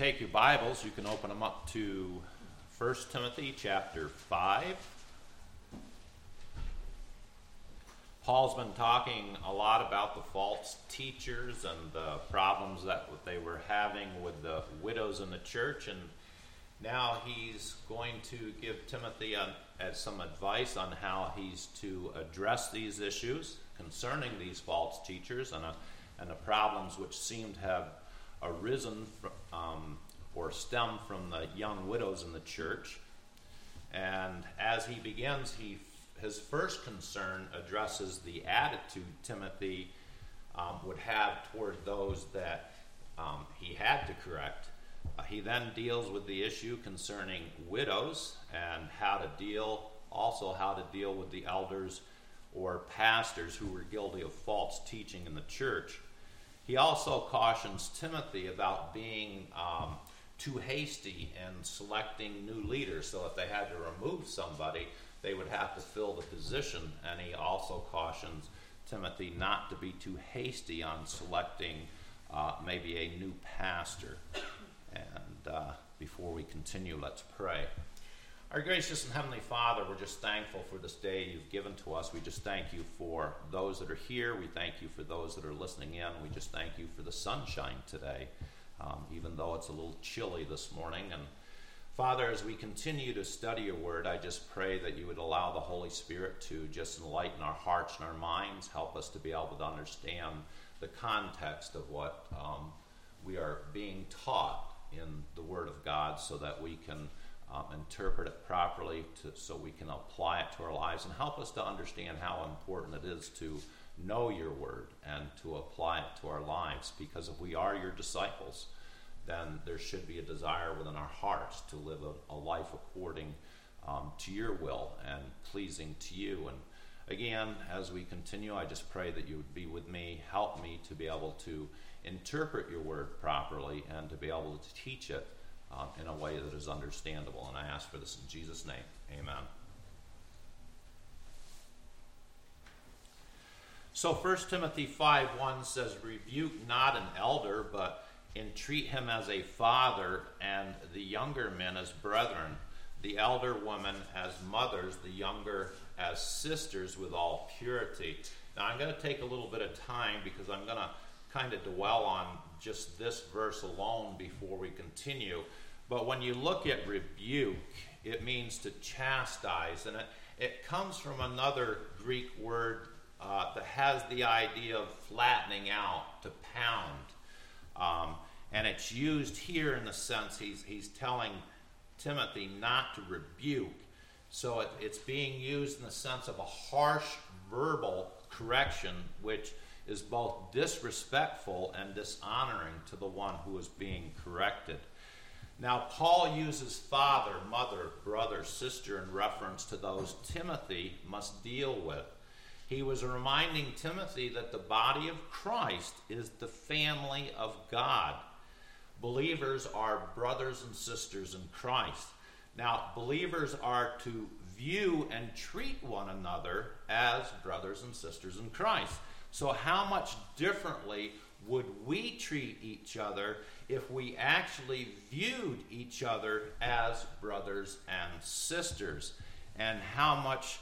take your Bibles, you can open them up to 1 Timothy chapter 5. Paul's been talking a lot about the false teachers and the problems that they were having with the widows in the church, and now he's going to give Timothy some advice on how he's to address these issues concerning these false teachers and the problems which seem to have arisen or stemmed from the young widows in the church. And as he begins, his first concern addresses the attitude Timothy would have toward those that he had to correct. He then deals with the issue concerning widows and how to deal with the elders or pastors who were guilty of false teaching in the church. He also cautions Timothy about being too hasty in selecting new leaders. So if they had to remove somebody, they would have to fill the position. And he also cautions Timothy not to be too hasty on selecting maybe a new pastor. And before we continue, let's pray. Our gracious and heavenly Father, we're just thankful for this day you've given to us. We just thank you for those that are here. We thank you for those that are listening in. We just thank you for the sunshine today, even though it's a little chilly this morning. And Father, as we continue to study your word, I just pray that you would allow the Holy Spirit to just enlighten our hearts and our minds, help us to be able to understand the context of what we are being taught in the Word of God, so that we can interpret it properly, so we can apply it to our lives, and help us to understand how important it is to know your Word and to apply it to our lives. Because if we are your disciples, then there should be a desire within our hearts to live a life according to your will and pleasing to you. And again, as we continue, I just pray that you would be with me, help me to be able to interpret your word properly and to be able to teach it in a way that is understandable. And I ask for this in Jesus' name. Amen. So 1 Timothy 5:1 says, "Rebuke not an elder, but entreat him as a father, and the younger men as brethren, the elder women as mothers, the younger as sisters, with all purity." Now I'm going to take a little bit of time because I'm going to kind of dwell on just this verse alone before we continue. But when you look at rebuke, it means to chastise, and it comes from another Greek word that has the idea of flattening out, to pound. And it's used here in the sense he's telling Timothy not to rebuke. So it's being used in the sense of a harsh verbal correction, which is both disrespectful and dishonoring to the one who is being corrected. Now, Paul uses father, mother, brother, sister in reference to those Timothy must deal with. He was reminding Timothy that the body of Christ is the family of God. Believers are brothers and sisters in Christ. Now, believers are to view and treat one another as brothers and sisters in Christ. So how much differently would we treat each other if we actually viewed each other as brothers and sisters? And how much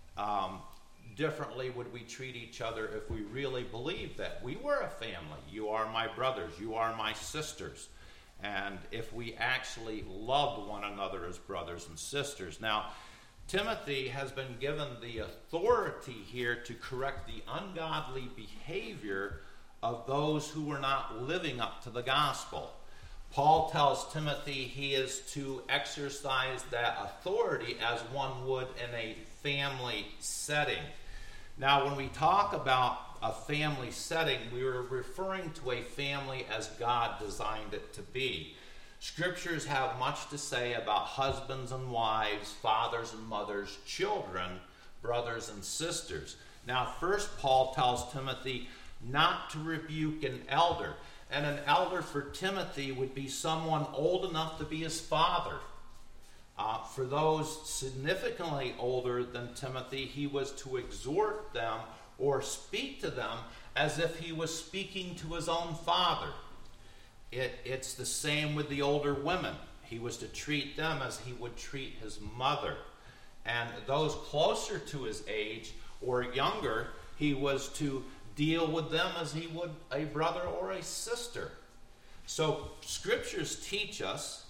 differently would we treat each other if we really believed that we were a family? You are my brothers, you are my sisters. And if we actually loved one another as brothers and sisters. Now, Timothy has been given the authority here to correct the ungodly behavior of those who were not living up to the gospel. Paul tells Timothy he is to exercise that authority as one would in a family setting. Now, when we talk about a family setting, we are referring to a family as God designed it to be. Scriptures have much to say about husbands and wives, fathers and mothers, children, brothers and sisters. Now, first Paul tells Timothy not to rebuke an elder. And an elder for Timothy would be someone old enough to be his father. For those significantly older than Timothy, he was to exhort them or speak to them as if he was speaking to his own father. It's the same with the older women. He was to treat them as he would treat his mother. And those closer to his age or younger, he was to deal with them as he would a brother or a sister. So scriptures teach us,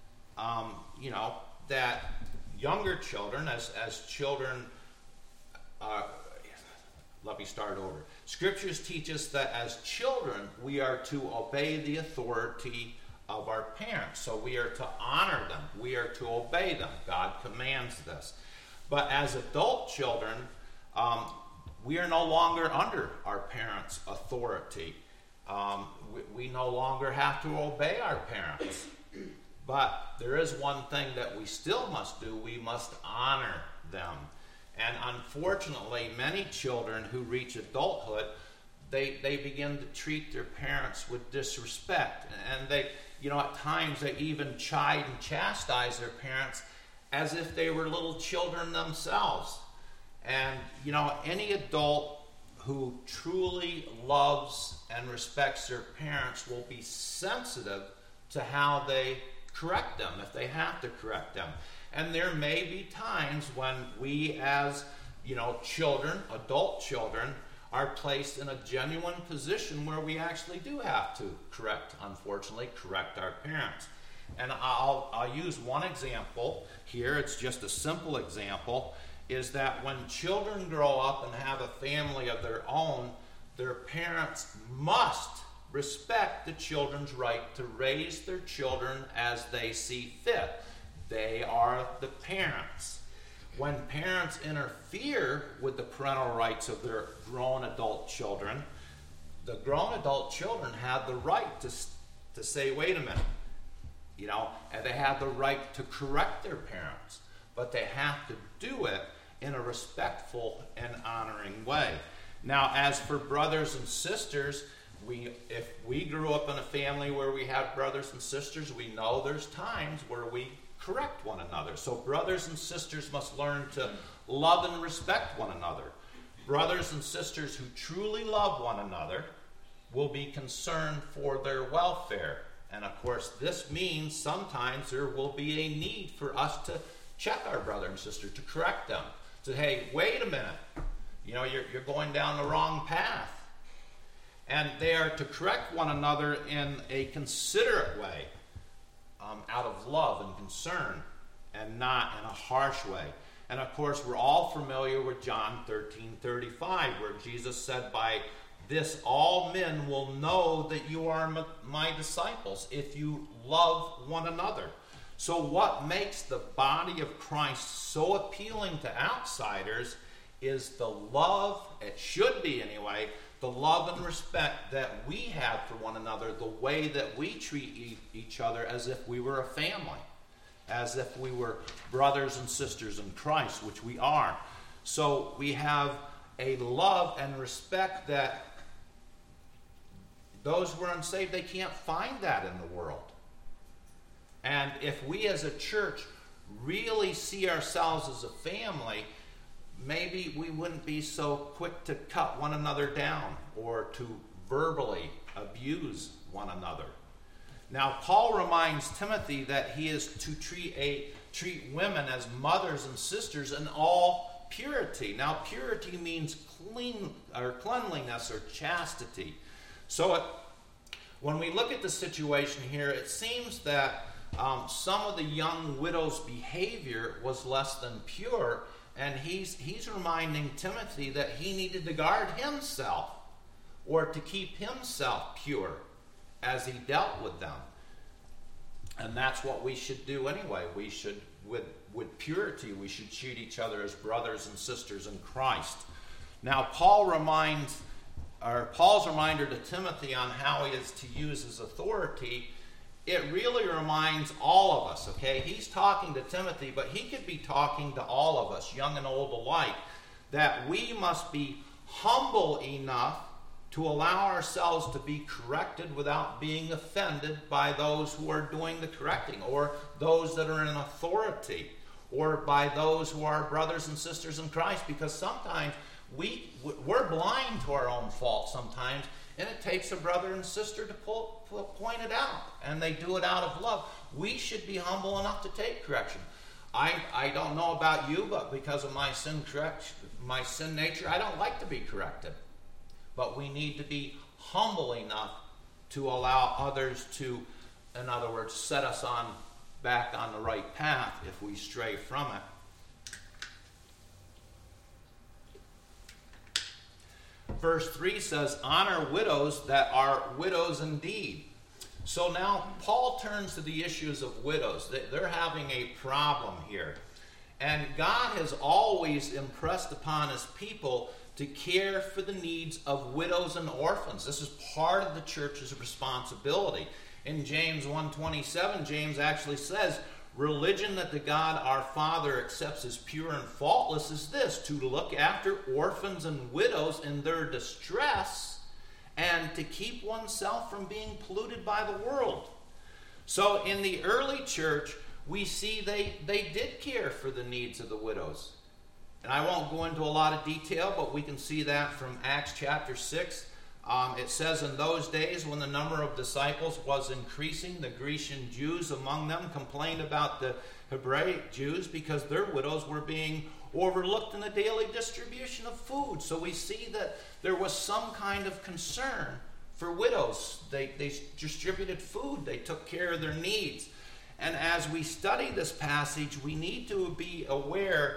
that younger children, as children, let me start over. Scriptures teach us that as children, we are to obey the authority of our parents. So we are to honor them. We are to obey them. God commands this. But as adult children, we are no longer under our parents' authority. We no longer have to obey our parents. But there is one thing that we still must do. We must honor them. And unfortunately, many children who reach adulthood, they begin to treat their parents with disrespect. And they, at times they even chide and chastise their parents as if they were little children themselves. And, any adult who truly loves and respects their parents will be sensitive to how they correct them, if they have to correct them. And there may be times when we as, children, adult children, are placed in a genuine position where we actually do have to correct our parents. And I'll use one example here. It's just a simple example, is that when children grow up and have a family of their own, their parents must respect the children's right to raise their children as they see fit. They are the parents. When parents interfere with the parental rights of their grown adult children, the grown adult children have the right to say, wait a minute, and they have the right to correct their parents, but they have to do it in a respectful and honoring way. Now, as for brothers and sisters, if we grew up in a family where we have brothers and sisters, we know there's times where we correct one another. So brothers and sisters must learn to love and respect one another. Brothers and sisters who truly love one another will be concerned for their welfare. And of course, this means sometimes there will be a need for us to check our brother and sister, to correct them. To, hey, wait a minute, you're going down the wrong path. And they are to correct one another in a considerate way, out of love and concern, and not in a harsh way. And of course, we're all familiar with John 13:35, where Jesus said, by this all men will know that you are my disciples, if you love one another. So what makes the body of Christ so appealing to outsiders is the love, it should be anyway, the love and respect that we have for one another, the way that we treat each other as if we were a family, as if we were brothers and sisters in Christ, which we are. So we have a love and respect that those who are unsaved, they can't find that in the world. And if we as a church really see ourselves as a family, maybe we wouldn't be so quick to cut one another down or to verbally abuse one another. Now, Paul reminds Timothy that he is to treat women as mothers and sisters in all purity. Now, purity means cleanliness or chastity. So when we look at the situation here, it seems that some of the young widow's behavior was less than pure, and he's reminding Timothy that he needed to guard himself or to keep himself pure as he dealt with them. And that's what we should do anyway. We should, with purity, we should treat each other as brothers and sisters in Christ. Now, Paul's reminder to Timothy on how he is to use his authority, it really reminds all of us, okay? He's talking to Timothy, but he could be talking to all of us, young and old alike, that we must be humble enough to allow ourselves to be corrected without being offended by those who are doing the correcting, or those that are in authority, or by those who are brothers and sisters in Christ, because sometimes we're blind to our own faults sometimes, And it takes a brother and sister to point it out. And they do it out of love. We should be humble enough to take correction. I don't know about you, but because of my sin nature, I don't like to be corrected. But we need to be humble enough to allow others to, in other words, set us back on the right path if we stray from it. Verse 3 says, honor widows that are widows indeed. So now Paul turns to the issues of widows. They're having a problem here. And God has always impressed upon his people to care for the needs of widows and orphans. This is part of the church's responsibility. In James 1:27, James actually says, religion that the God our Father accepts as pure and faultless is this, to look after orphans and widows in their distress and to keep oneself from being polluted by the world. So in the early church, we see they did care for the needs of the widows. And I won't go into a lot of detail, but we can see that from Acts chapter 6. It says, in those days when the number of disciples was increasing, the Grecian Jews among them complained about the Hebraic Jews because their widows were being overlooked in the daily distribution of food. So we see that there was some kind of concern for widows. They distributed food. They took care of their needs. And as we study this passage, we need to be aware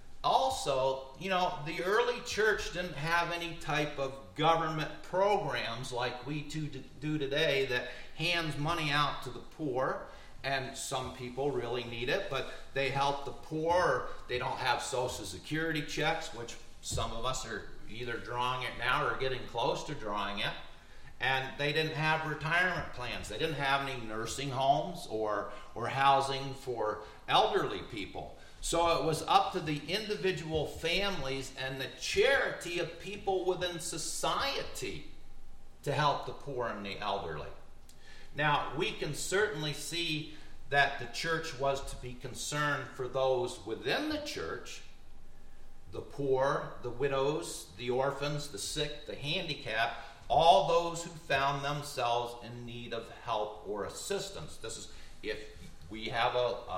also, the early church didn't have any type of government programs like we do today that hands money out to the poor. And some people really need it, but they help the poor. Or they don't have Social Security checks, which some of us are either drawing it now or getting close to drawing it. And they didn't have retirement plans. They didn't have any nursing homes or housing for elderly people. So it was up to the individual families and the charity of people within society to help the poor and the elderly. Now, we can certainly see that the church was to be concerned for those within the church, the poor, the widows, the orphans, the sick, the handicapped, all those who found themselves in need of help or assistance. This is if we have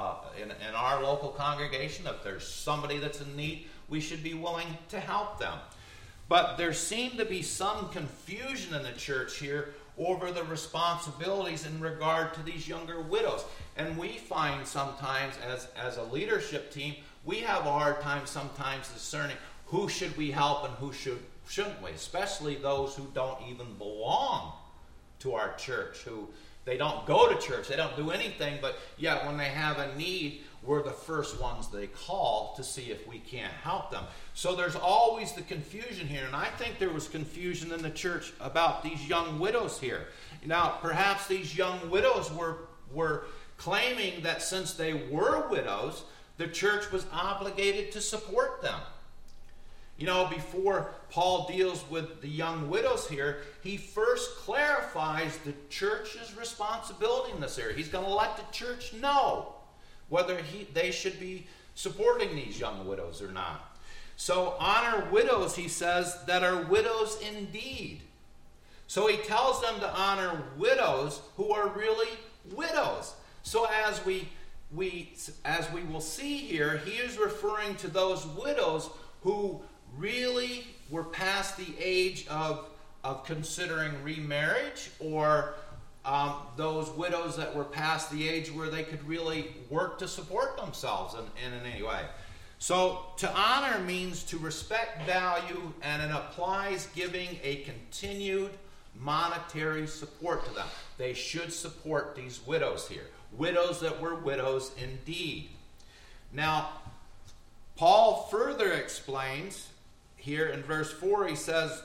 in our local congregation, if there's somebody that's in need, we should be willing to help them. But there seemed to be some confusion in the church here over the responsibilities in regard to these younger widows. And we find sometimes as a leadership team, we have a hard time sometimes discerning who should we help and who shouldn't we, especially those who don't even belong to our church, who they don't go to church, they don't do anything, but yet when they have a need, we're the first ones they call to see if we can't help them. So there's always the confusion here, and I think there was confusion in the church about these young widows here. Now, perhaps these young widows were claiming that since they were widows, the church was obligated to support them. Before Paul deals with the young widows here, he first clarifies the church's responsibility in this area. He's going to let the church know whether they should be supporting these young widows or not. So honor widows, he says, that are widows indeed. So he tells them to honor widows who are really widows. So as we will see here, he is referring to those widows who really were past the age of considering remarriage, or those widows that were past the age where they could really work to support themselves in any way. So to honor means to respect, value, and it applies giving a continued monetary support to them. They should support these widows here. Widows that were widows indeed. Now, Paul further explains here in verse 4, he says,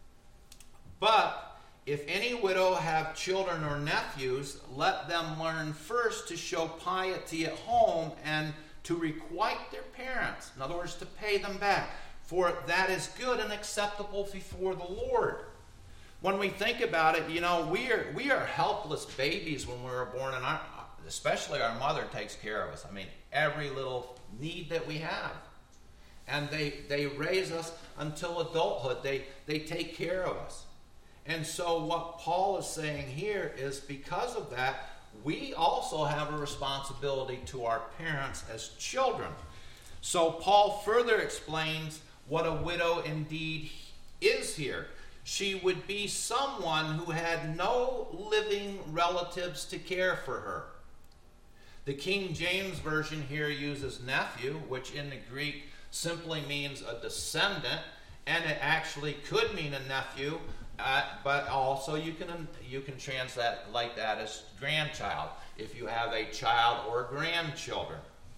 but if any widow have children or nephews, let them learn first to show piety at home and to requite their parents. In other words, to pay them back. For that is good and acceptable before the Lord. When we think about it, we are helpless babies when we were born, and especially our mother takes care of us. I mean, every little need that we have. And they raise us until adulthood. They take care of us. And so what Paul is saying here is because of that, we also have a responsibility to our parents as children. So Paul further explains what a widow indeed is here. She would be someone who had no living relatives to care for her. The King James Version here uses nephew, which in the Greek simply means a descendant, and it actually could mean a nephew, but also you can translate like that as grandchild if you have a child or grandchildren.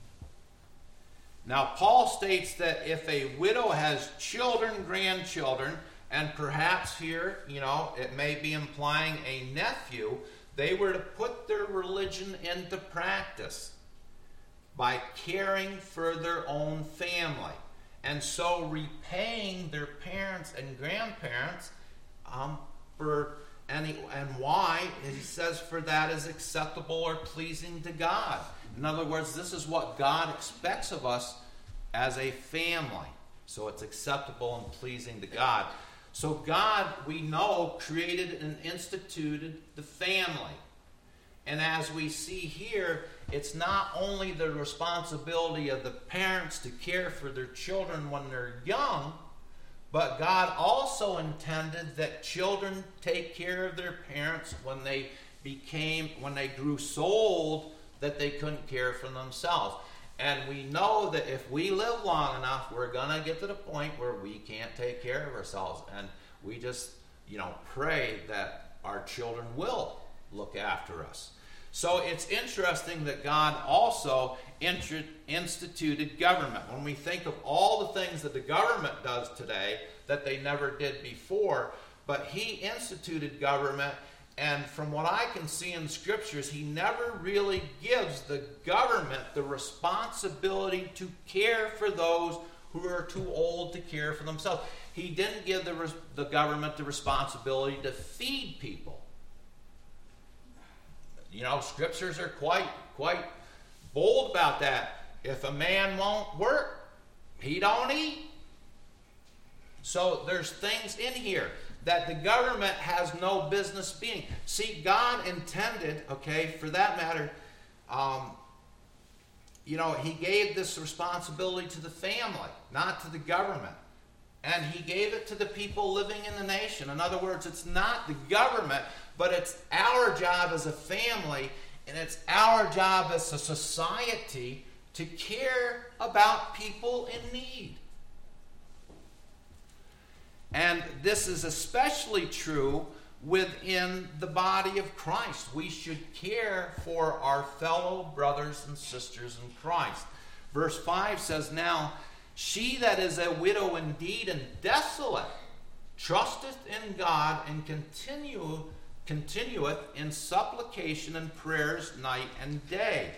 Now, Paul states that if a widow has children, grandchildren, and perhaps here, it may be implying a nephew, they were to put their religion into practice by caring for their own family, and so repaying their parents and grandparents and why he says for that is acceptable or pleasing to God. In other words, this is what God expects of us as a family. So it's acceptable and pleasing to God. So God, we know, created and instituted the family. And as we see here, it's not only the responsibility of the parents to care for their children when they're young, but God also intended that children take care of their parents when they grew so old that they couldn't care for themselves. And we know that if we live long enough, we're going to get to the point where we can't take care of ourselves. And we just, pray that our children will look after us. So it's interesting that God also instituted government. When we think of all the things that the government does today that they never did before, but he instituted government, and from what I can see in scriptures, he never really gives the government the responsibility to care for those who are too old to care for themselves. He didn't give the government the responsibility to feed people. Scriptures are quite bold about that. If a man won't work, he don't eat. So there's things in here that the government has no business being. See, God intended, for that matter, he gave this responsibility to the family, not to the government. And he gave it to the people living in the nation. In other words, it's not the government, but it's our job as a family, and it's our job as a society to care about people in need. And this is especially true within the body of Christ. We should care for our fellow brothers and sisters in Christ. Verse 5 says, "Now, she that is a widow indeed and desolate trusteth in God and continueth in supplication and prayers night and day."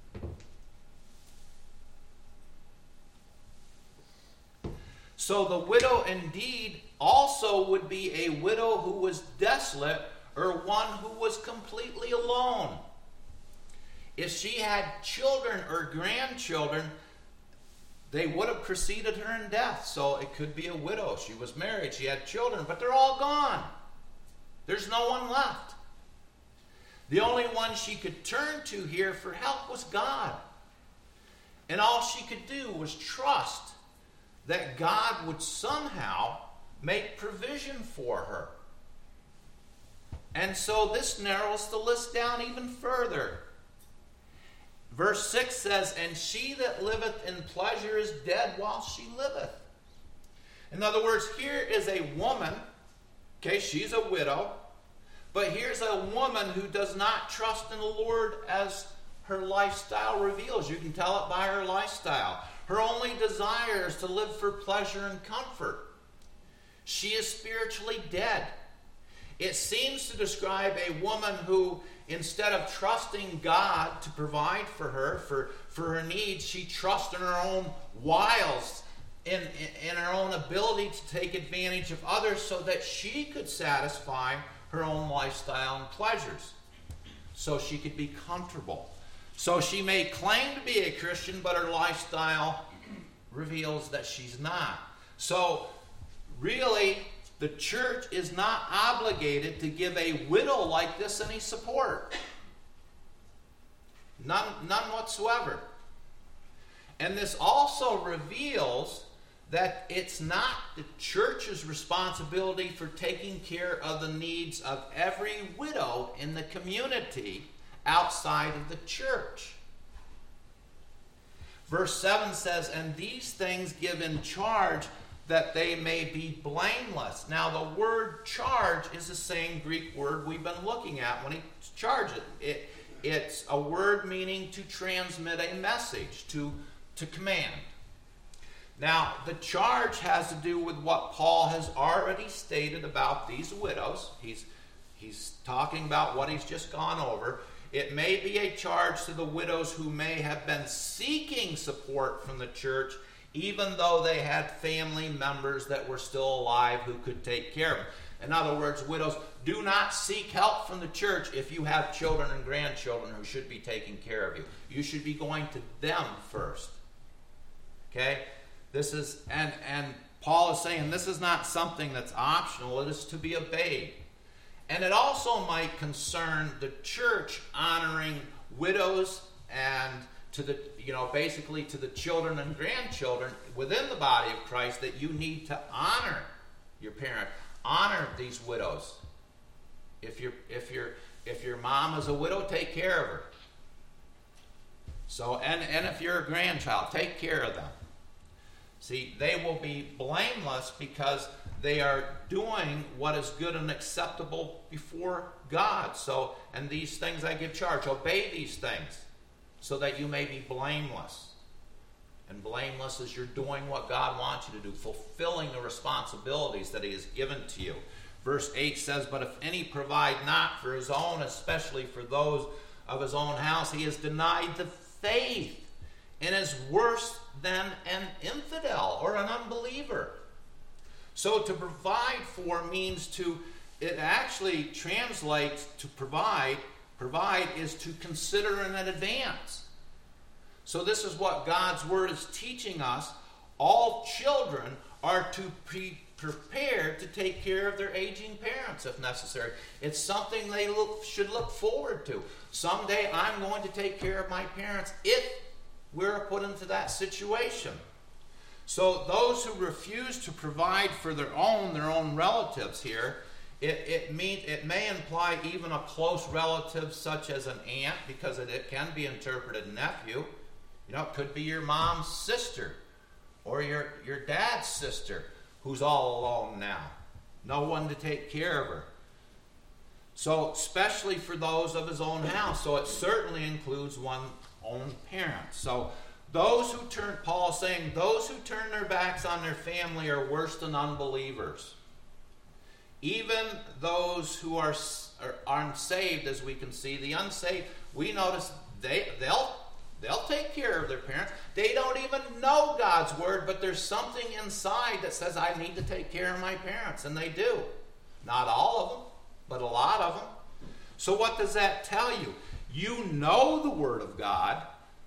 So the widow indeed also would be a widow who was desolate, or one who was completely alone. If she had children or grandchildren, they would have preceded her in death. So it could be a widow. She was married, she had children, but they're all gone. There's no one left. The only one she could turn to here for help was God. And all she could do was trust that God would somehow make provision for her. And so this narrows the list down even further. Verse 6 says, "And she that liveth in pleasure is dead while she liveth." In other words, here is a woman, she's a widow, but here's a woman who does not trust in the Lord as her lifestyle reveals. You can tell it by her lifestyle. Her only desire is to live for pleasure and comfort. She is spiritually dead. It seems to describe a woman who, instead of trusting God to provide for her, for her needs, she trusts in her own wiles, in her own ability to take advantage of others so that she could satisfy her own lifestyle and pleasures, so she could be comfortable. So she may claim to be a Christian, but her lifestyle reveals that she's not. So really, The church is not obligated to give a widow like this any support. None whatsoever. And this also reveals that it's not the church's responsibility for taking care of the needs of every widow in the community outside of the church. Verse 7 says, and these things give in charge that they may be blameless. Now the word charge is the same Greek word we've been looking at when he charged it. It's a word meaning to transmit a message, to command. Now, the charge has to do with what Paul has already stated about these widows. He's talking about what he's just gone over. It may be a charge to the widows who may have been seeking support from the church, even though they had family members that were still alive who could take care of them. In other words, widows, do not seek help from the church if you have children and grandchildren who should be taking care of you. You should be going to them first. Okay? This is, and Paul is saying this is not something that's optional, it is to be obeyed. And it also might concern the church honoring widows and to the, basically to the children and grandchildren within the body of Christ, that you need to honor your parent, honor these widows. If your mom is a widow, take care of her. So, and if you're a grandchild, take care of them. See, they will be blameless because they are doing what is good and acceptable before God. So, and these things I give charge. Obey these things so that you may be blameless. And blameless is you're doing what God wants you to do, fulfilling the responsibilities that he has given to you. Verse 8 says, but if any provide not for his own, especially for those of his own house, he has denied the faith and is worse than an infidel or an unbeliever. So to provide for means it actually translates to provide. Provide is to consider in advance. So this is what God's word is teaching us. All children are to be prepared to take care of their aging parents if necessary. It's something they should look forward to. Someday I'm going to take care of my parents if we're put into that situation. So those who refuse to provide for their own relatives here, it may imply even a close relative such as an aunt, because it can be interpreted nephew. It could be your mom's sister or your dad's sister who's all alone now. No one to take care of her. So especially for those of his own house. So it certainly includes one's own parents. So Paul is saying, those who turn their backs on their family are worse than unbelievers. Even those who are unsaved, as we can see, the unsaved, we notice they'll take care of their parents. They don't even know God's word, but there's something inside that says, I need to take care of my parents, and they do. Not all of them, but a lot of them. So what does that tell you? You know the word of God,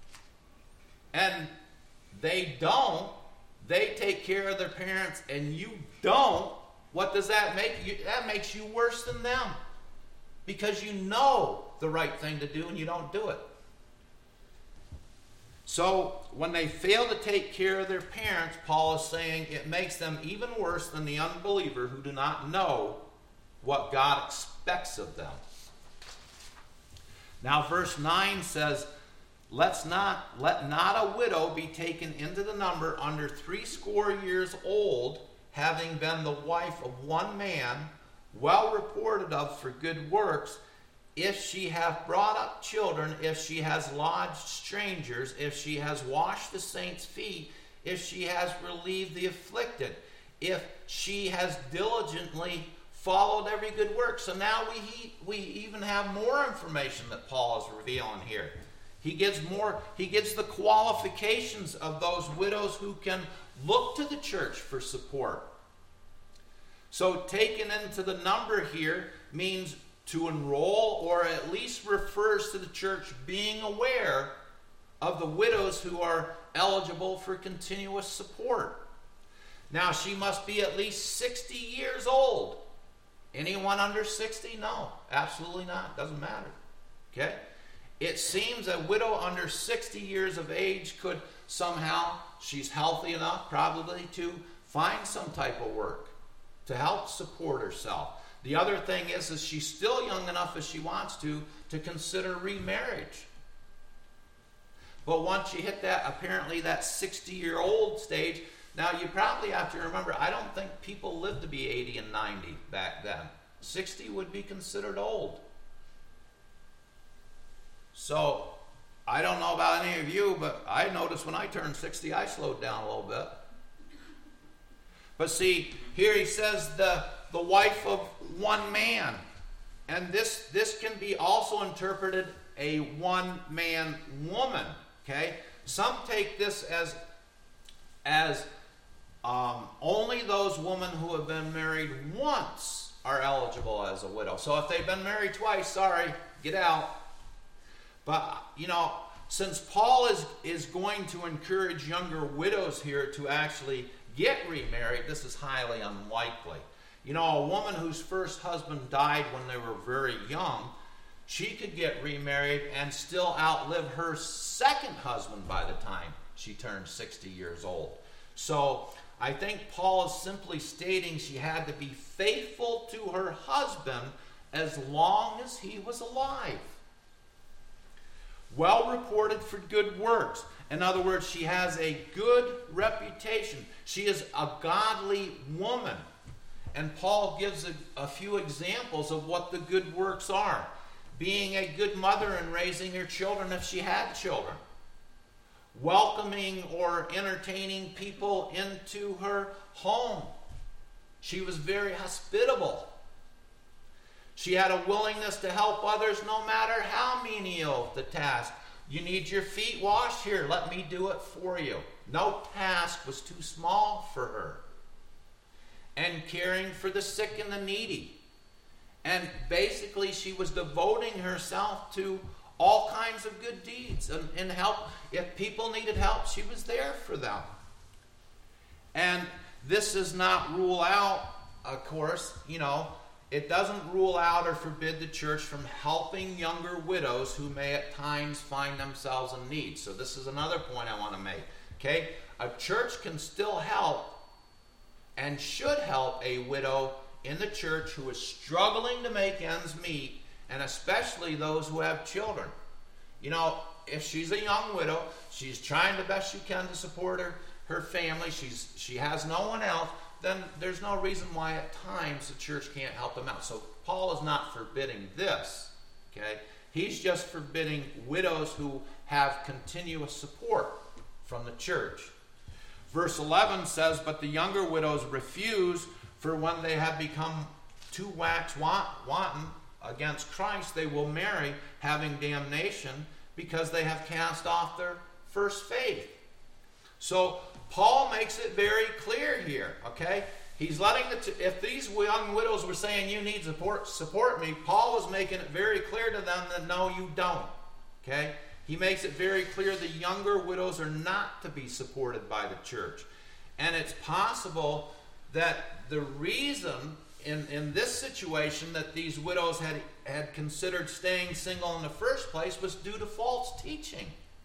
and they don't. They take care of their parents, and you don't. What does that make you? That makes you worse than them, because you know the right thing to do and you don't do it. So when they fail to take care of their parents, Paul is saying it makes them even worse than the unbeliever who do not know what God expects of them. Now verse 9 says, let not a widow be taken into the number under 80 years old, having been the wife of one man, well reported of for good works, if she hath brought up children, if she has lodged strangers, if she has washed the saints' feet, if she has relieved the afflicted, if she has diligently followed every good work. So now we even have more information that Paul is revealing here. He gives the qualifications of those widows who can look to the church for support. So taken into the number here means to enroll, or at least refers to the church being aware of the widows who are eligible for continuous support. Now she must be at least 60 years years old. Anyone under 60? No, absolutely not. Doesn't matter. Okay? It seems a widow under 60 years of age could somehow, she's healthy enough probably, to find some type of work to help support herself. The other thing is she's still young enough if she wants to consider remarriage. But once you hit that, apparently that 60-year-old stage, now you probably have to remember, I don't think people lived to be 80 and 90 back then. 60 would be considered old. So, I don't know about any of you, but I noticed when I turned 60, I slowed down a little bit. But see, here he says the wife of one man. And this can be also interpreted a one-man woman. Okay? Some take this as only those women who have been married once are eligible as a widow. So if they've been married twice, sorry, get out. But, since Paul is going to encourage younger widows here to actually get remarried, this is highly unlikely. A woman whose first husband died when they were very young, she could get remarried and still outlive her second husband by the time she turned 60 years old. So I think Paul is simply stating she had to be faithful to her husband as long as he was alive. Well reported for good works. In other words, she has a good reputation. She is a godly woman. And Paul gives a few examples of what the good works are. Being a good mother and raising her children if she had children. Welcoming or entertaining people into her home. She was very hospitable. She had a willingness to help others no matter how menial the task. You need your feet washed? Here, let me do it for you. No task was too small for her. And caring for the sick and the needy. And basically she was devoting herself to all kinds of good deeds and help. If people needed help, she was there for them. And this does not rule out, of course, it doesn't rule out or forbid the church from helping younger widows who may at times find themselves in need. So this is another point I want to make. Okay? A church can still help and should help a widow in the church who is struggling to make ends meet, and especially those who have children. If she's a young widow, she's trying the best she can to support her family, she has no one else, then there's no reason why at times the church can't help them out. So Paul is not forbidding this, okay? He's just forbidding widows who have continuous support from the church. Verse 11 says, but the younger widows refuse, for when they have become too wax wanton against Christ, they will marry, having damnation, because they have cast off their first faith. So Paul makes it very clear here, okay? He's letting if these young widows were saying, you need support me, Paul was making it very clear to them that no, you don't, okay? He makes it very clear the younger widows are not to be supported by the church. And it's possible that the reason in this situation that these widows had considered staying single in the first place was due to false teaching.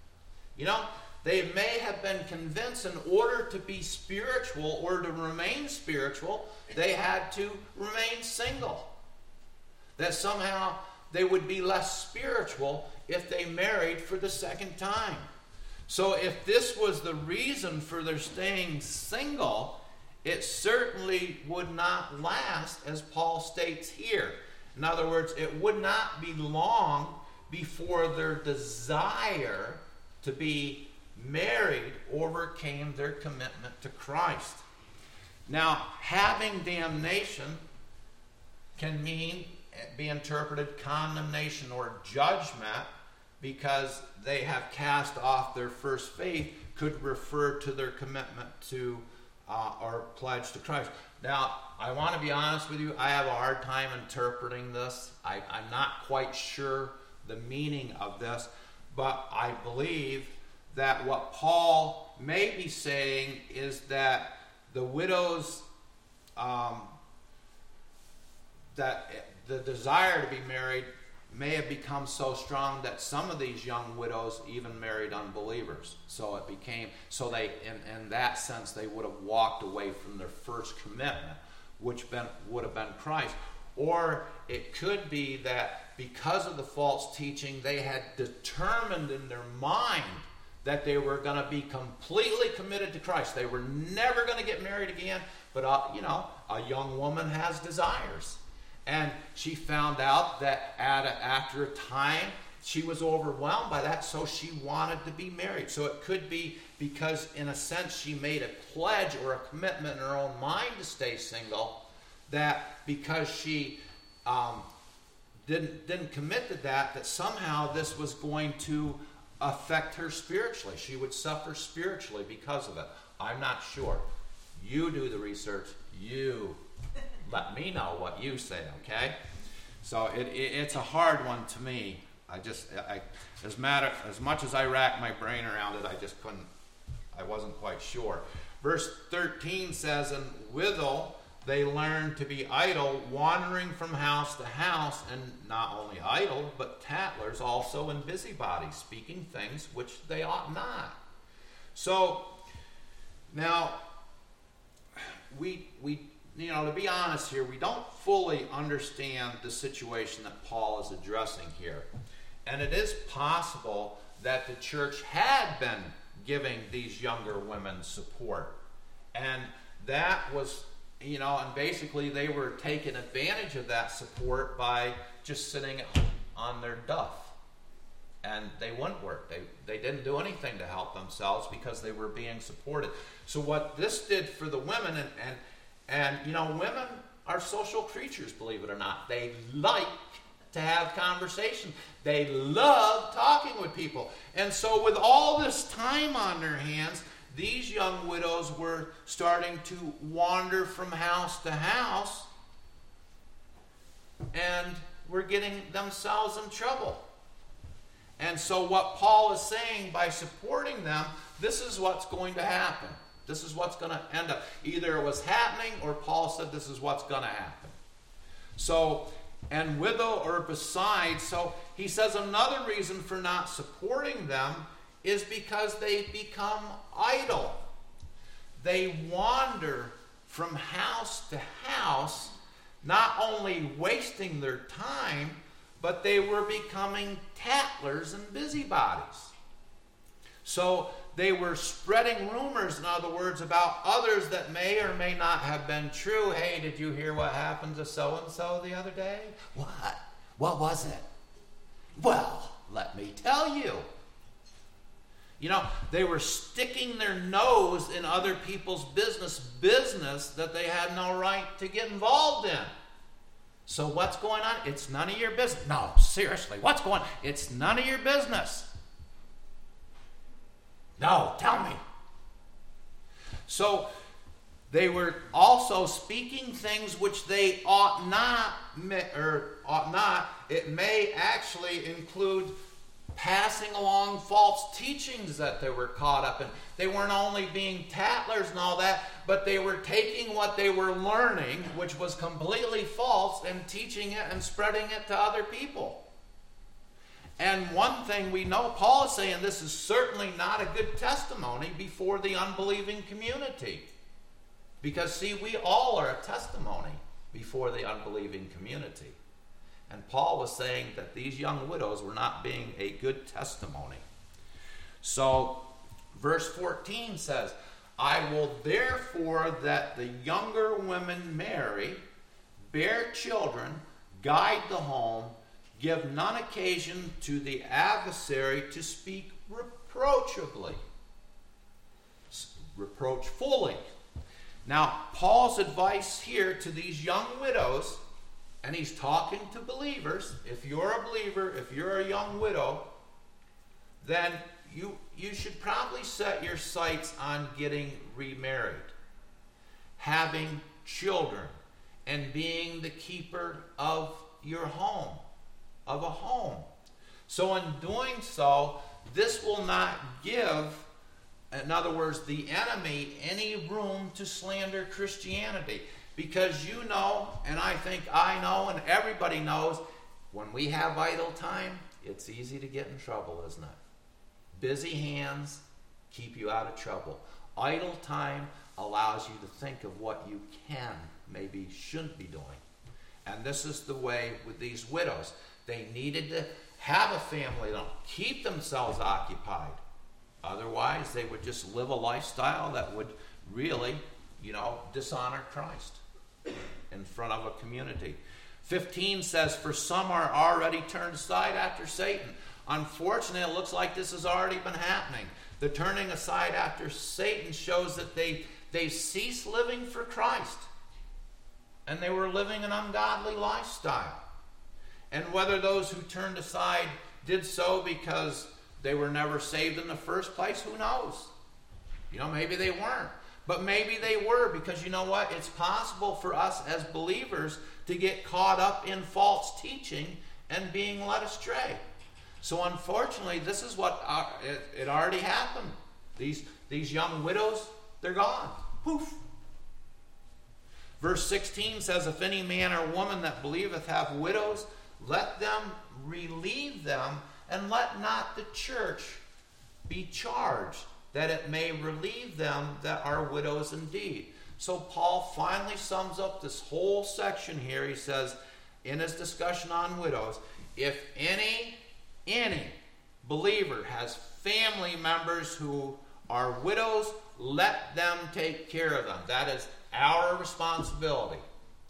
They may have been convinced in order to be spiritual or to remain spiritual, they had to remain single. That somehow they would be less spiritual if they married for the second time. So if this was the reason for their staying single, it certainly would not last, as Paul states here. In other words, it would not be long before their desire to be married overcame their commitment to Christ. Now, having damnation can be interpreted condemnation or judgment, because they have cast off their first faith, could refer to their commitment to or pledge to Christ. Now, I want to be honest with you, I have a hard time interpreting this. I'm not quite sure the meaning of this, but I believe that what Paul may be saying is that the widows that the desire to be married may have become so strong that some of these young widows even married unbelievers. So it became, so they, in that sense, they would have walked away from their first commitment, which would have been Christ. Or it could be that because of the false teaching, they had determined in their mind that they were going to be completely committed to Christ. They were never going to get married again. But, a young woman has desires. And she found out that after a time, she was overwhelmed by that, so she wanted to be married. So it could be because, in a sense, she made a pledge or a commitment in her own mind to stay single, that because she didn't commit to that somehow this was going to affect her spiritually. She would suffer spiritually because of it. I'm not sure. You do the research. You let me know what you say, okay? So it's a hard one to me. As much as I racked my brain around it, I wasn't quite sure. Verse 13 says, and withal they learned to be idle, wandering from house to house, and not only idle, but tattlers also, and busybodies, speaking things which they ought not. So, now, we to be honest here, we don't fully understand the situation that Paul is addressing here. And it is possible that the church had been giving these younger women support. And that was, and basically they were taking advantage of that support by just sitting on their duff. And they wouldn't work. They didn't do anything to help themselves because they were being supported. So what this did for the women, and women are social creatures, believe it or not. They like to have conversation. They love talking with people. And so with all this time on their hands, these young widows were starting to wander from house to house and were getting themselves in trouble. And so what Paul is saying, by supporting them, this is what's going to happen. This is what's going to end up. Either it was happening, or Paul said this is what's going to happen. So, and withal or besides, so he says another reason for not supporting them is because they become idle. They wander from house to house, not only wasting their time, but they were becoming tattlers and busybodies. So they were spreading rumors, in other words, about others that may or may not have been true. Hey, did you hear what happened to so-and-so the other day? What? What was it? Well, let me tell you. They were sticking their nose in other people's business that they had no right to get involved in. So what's going on? It's none of your business. No, seriously, what's going on? It's none of your business. No, tell me. So they were also speaking things which they ought not. It may actually include passing along false teachings that they were caught up in. They weren't only being tattlers and all that, but they were taking what they were learning, which was completely false, and teaching it and spreading it to other people. And one thing we know, Paul is saying this is certainly not a good testimony before the unbelieving community. Because, see, we all are a testimony before the unbelieving community. And Paul was saying that these young widows were not being a good testimony. So, verse 14 says, I will therefore that the younger women marry, bear children, guide the home, give none occasion to the adversary to speak reproachfully. Now, Paul's advice here to these young widows, and he's talking to believers. If you're a believer, if you're a young widow, then you should probably set your sights on getting remarried, having children, and being the keeper of your home, of a home. So in doing so, this will not give, in other words, the enemy any room to slander Christianity. Because you know, and I think I know, and everybody knows, when we have idle time, it's easy to get in trouble, isn't it? Busy hands keep you out of trouble. Idle time allows you to think of what you can, maybe shouldn't be doing. And this is the way with these widows. They needed to have a family to keep themselves occupied. Otherwise, they would just live a lifestyle that would really, dishonor Christ in front of a community. 15 says, for some are already turned aside after Satan. Unfortunately, it looks like this has already been happening. The turning aside after Satan shows that they ceased living for Christ. And they were living an ungodly lifestyle. And whether those who turned aside did so because they were never saved in the first place, who knows? Maybe they weren't. But maybe they were, because you know what? It's possible for us as believers to get caught up in false teaching and being led astray. So unfortunately, this is what it already happened. These young widows, they're gone. Poof. Verse 16 says, if any man or woman that believeth have widows, let them relieve them, and let not the church be charged, that it may relieve them that are widows indeed. So Paul finally sums up this whole section here. He says, in his discussion on widows, if any believer has family members who are widows, let them take care of them. That is our responsibility.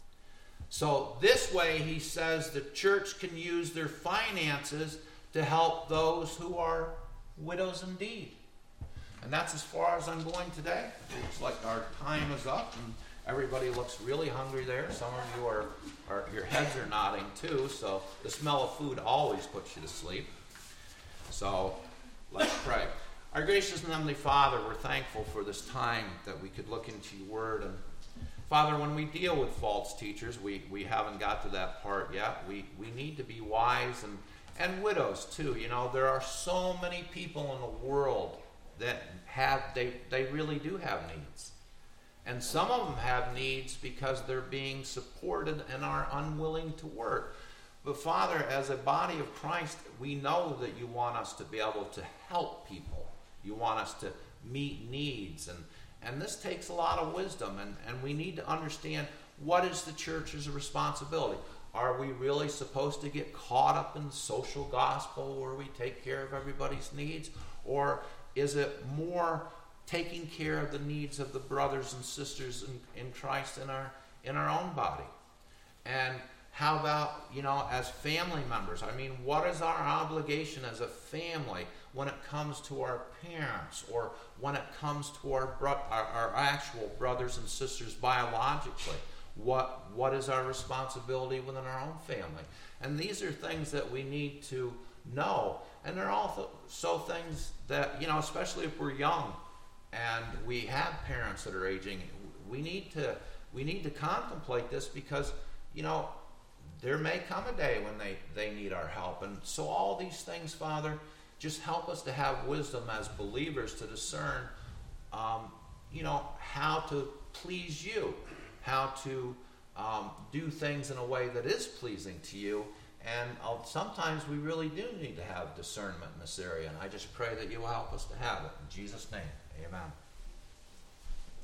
So this way, he says, the church can use their finances to help those who are widows indeed. And that's as far as I'm going today. It looks like our time is up, and everybody looks really hungry there. Some of you are your heads are nodding too, so the smell of food always puts you to sleep. So let's pray. Our gracious and heavenly Father, we're thankful for this time that we could look into your word. And Father, when we deal with false teachers, we haven't got to that part yet. We need to be wise, and widows too. There are so many people in the world that they really do have needs. And some of them have needs because they're being supported and are unwilling to work. But Father, as a body of Christ, we know that you want us to be able to help people. You want us to meet needs. And this takes a lot of wisdom. And we need to understand, what is the church's responsibility? Are we really supposed to get caught up in the social gospel where we take care of everybody's needs? Or is it more taking care of the needs of the brothers and sisters in Christ in our own body? And how about, as family members? What is our obligation as a family when it comes to our parents, or when it comes to our actual brothers and sisters biologically? What is our responsibility within our own family? And these are things that we need to know. And they're also things that, especially if we're young and we have parents that are aging, we need to contemplate this, because, there may come a day when they need our help. And so all these things, Father, just help us to have wisdom as believers to discern, how to please you, how to do things in a way that is pleasing to you. And sometimes we really do need to have discernment in this area. And I just pray that you will help us to have it. In Jesus' name, amen.